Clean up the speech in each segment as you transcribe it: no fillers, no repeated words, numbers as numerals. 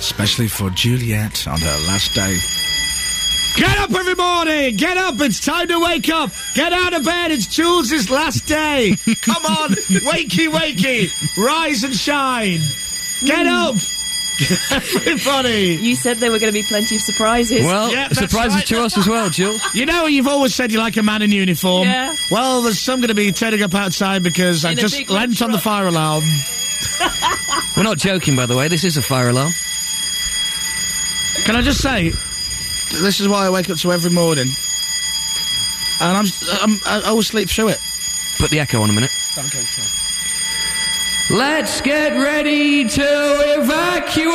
especially for Juliet on her last day. Get up every morning! Get up! It's time to wake up! Get out of bed! It's Jules' last day! Come on! Wakey, wakey! Rise and shine! Get up! Everybody! You said there were going to be plenty of surprises. Well, surprises to us as well, Jules. You know, you've always said you like a man in uniform. Yeah. Well, there's some going to be turning up outside because I just lent on the fire alarm. We're not joking, by the way. This is a fire alarm. Can I just say, this is why I wake up to every morning. And I always sleep through it. Put the echo on a minute. Okay, sure. Let's get ready to evacuate!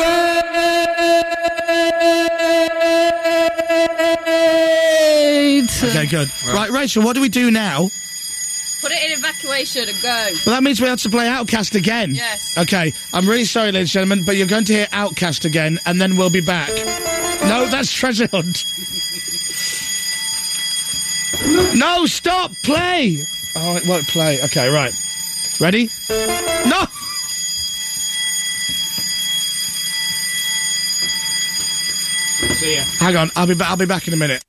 Okay, good. Right, Rachel, what do we do now? Put it in evacuation and go. Well, that means we have to play Outcast again. Yes. Okay, I'm really sorry, ladies and gentlemen, but you're going to hear Outcast again, and then we'll be back. No, that's Treasure Hunt. No, stop! Play! Oh, it won't play. Okay, right. Ready? No! See ya. Hang on, I'll be back in a minute.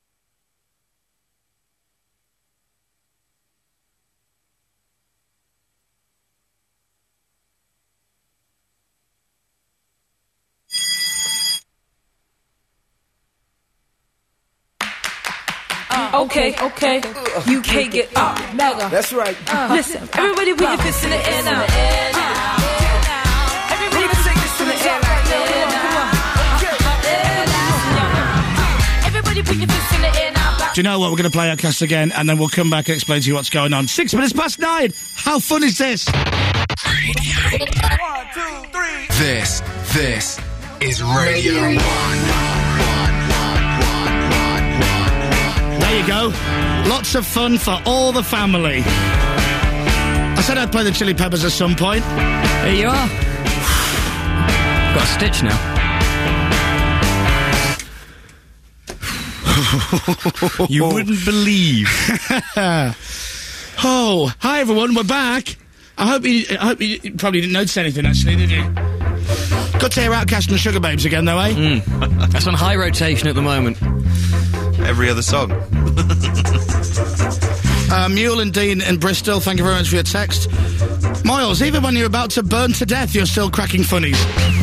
Okay. You can't get up. Mega. That's right. Listen, everybody put your fists in the air now. Everybody take this in the air right now. Everybody put your fists in the air now. Do you know what? We're going to play Outcast again, and then we'll come back and explain to you what's going on. 6 minutes past 9. How fun is this? Radio. 1, 2, 3. This is Radio 1. There you go. Lots of fun for all the family. I said I'd play the Chili Peppers at some point. Here you are. Got a stitch now. You wouldn't believe. Oh, hi everyone, we're back. I hope you probably didn't notice anything, actually, did you? Good to hear Outcast and the Sugar Babes again, though, eh? That's on high rotation at the moment. Every other song. Mule and Dean in Bristol, thank you very much for your text. Miles, even when you're about to burn to death, you're still cracking funnies.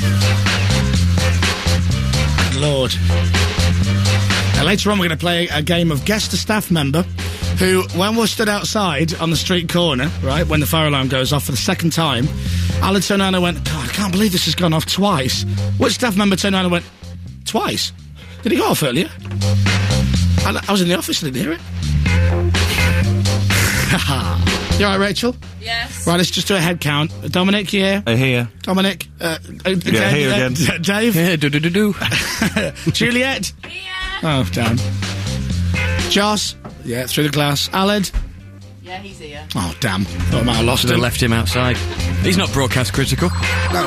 Good Lord. Now, later on, we're going to play a game of Guess the Staff Member, who, when we're stood outside on the street corner, right, when the fire alarm goes off for the second time, Alan turned around and went, God, I can't believe this has gone off twice. Which staff member turned around and went, twice? Did he go off earlier? I was in the office, I didn't hear it. You all right, Rachel? Yes. Right, let's just do a head count. Dominic, you here? I hear. Dominic? Yeah, here again. Dave? Yeah, do. Juliet? Yeah. Oh, damn. Joss? Yeah, through the glass. Aled? Yeah, he's here. Oh, damn. Thought I might have lost Should have him. left him outside. He's not broadcast critical. No.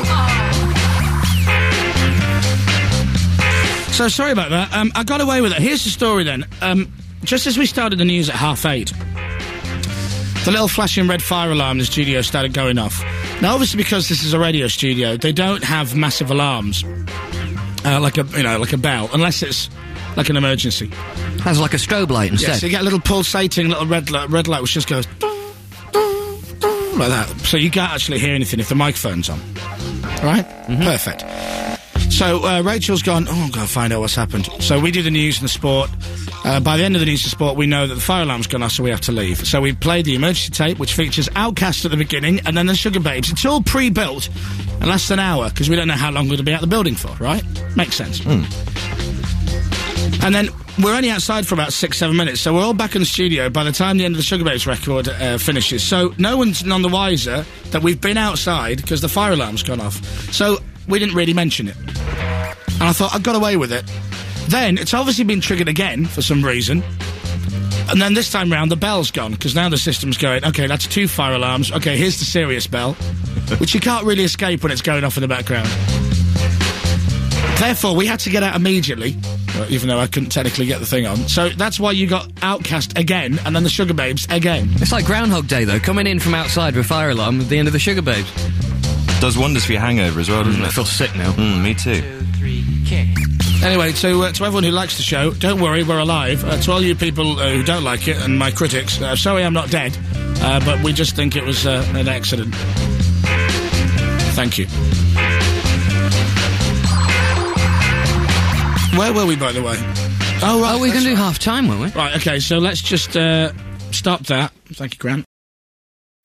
So, sorry about that. I got away with it. Here's the story, then. Just as we started the news at 8:30, the little flashing red fire alarm in the studio started going off. Now, obviously, because this is a radio studio, they don't have massive alarms, like a bell, unless it's like an emergency. Has like a strobe light instead. Yeah, so you get a little pulsating little red light which just goes like that. So you can't actually hear anything if the microphone's on. Right? Mm-hmm. Perfect. So Rachel's gone, oh, I've got to find out what's happened. So we do the news and the sport. By the end of the news and sport, we know that the fire alarm's gone off, so we have to leave. So we played the emergency tape, which features Outcast at the beginning, and then the Sugar Babes. It's all pre-built in less than an hour, because we don't know how long we're going to be out the building for, right? Makes sense. And then we're only outside for about 6-7 minutes, so we're all back in the studio by the time the end of the Sugar Babes record finishes. So no one's none the wiser that we've been outside because the fire alarm's gone off. So we didn't really mention it. And I thought, I got away with it. Then, it's obviously been triggered again for some reason. And then this time round, the bell's gone, because now the system's going, OK, that's 2 fire alarms. OK, here's the serious bell, which you can't really escape when it's going off in the background. Therefore, we had to get out immediately, even though I couldn't technically get the thing on. So that's why you got Outcast again, and then the Sugar Babes again. It's like Groundhog Day, though, coming in from outside with a fire alarm at the end of the Sugar Babes. Does wonders for your hangover as well, doesn't it? I feel sick now. Me too. 2, 3, kick. Anyway, to everyone who likes the show, don't worry, we're alive. To all you people who don't like it and my critics, sorry I'm not dead, but we just think it was an accident. Thank you. Where were we, by the way? Oh, right. Oh, we're going to do half-time, weren't we? Right, okay, so let's just stop that. Thank you, Grant.